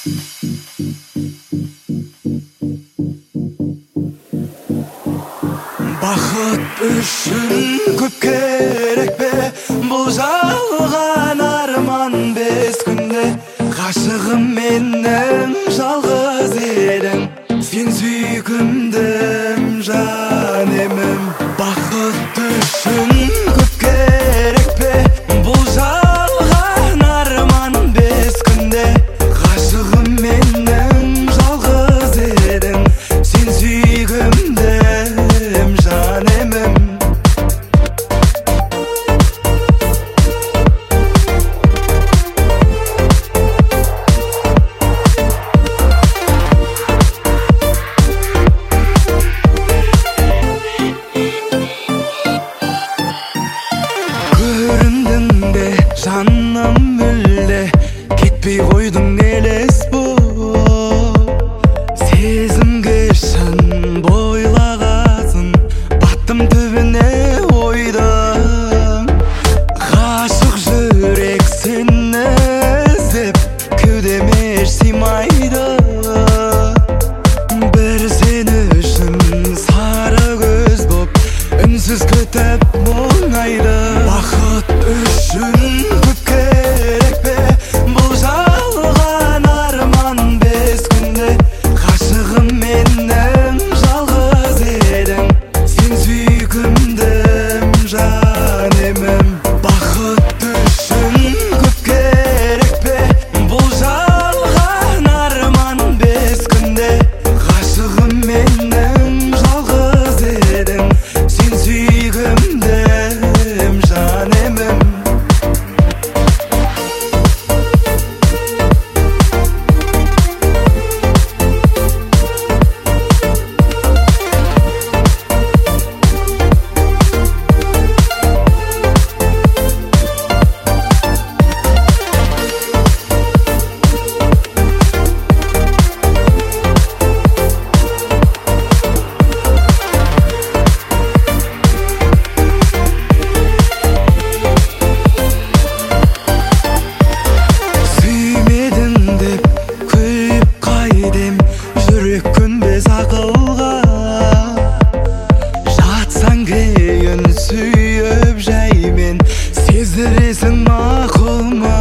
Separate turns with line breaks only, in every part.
Бақыт үшін көп керек бе? Бұл жалған арман 5 күнде. Ғашығым менің жалғыз едің, сен сүйкімдім, жанемім. Бақыт үшін көп керек бе? Бұл жалған арман 5 күнде. Ғашығым менің жалғыз едің, сен сүйкімдім, жанемім. Көріндің бе жаным мүлде, кетпей қойдың елес болып. Сезімге шын бойлағасын, баттым түбіне ойдым. Ғашық жүрек сені іздеп, кеудеме сыймайды. Бір сен үшін сары көз боп, үнсіз күтіп мұңайды. Бақыт үшін көп керек бе? Бұл жалған арман 5 күнде. Ғашығым менің жалғыз едің, сен сүйкімдім, жанемім. Бақыт үшін көп керек бе? Бұл жалған арман 5 күнде. Ғашығым менің жалғыз едің, сен сүйкімдім, жанемім. Жүрек көнбес ақылға, жатсаң кейін сүйіп жаймен, сездіресің мақұл ма?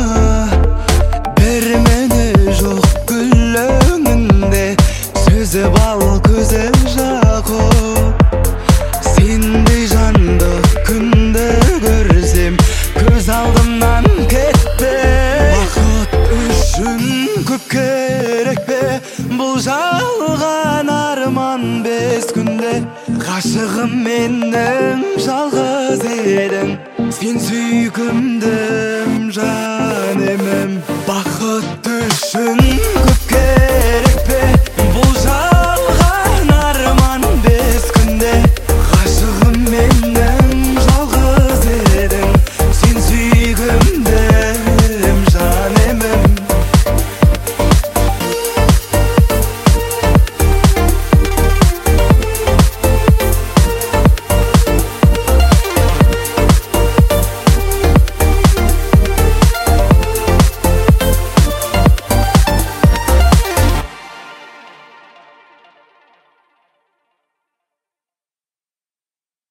Бір мәні жоқ гүл өңінде, сөзі бал көзі жақұт. Сендей жанды күнді көрсем, көз алдымнан кетпе. Бақыт үшін көп керек бе? Бұл жалған арман 5 күнде. Ғашығым менің жалғыз едің, сен сүйкімдім,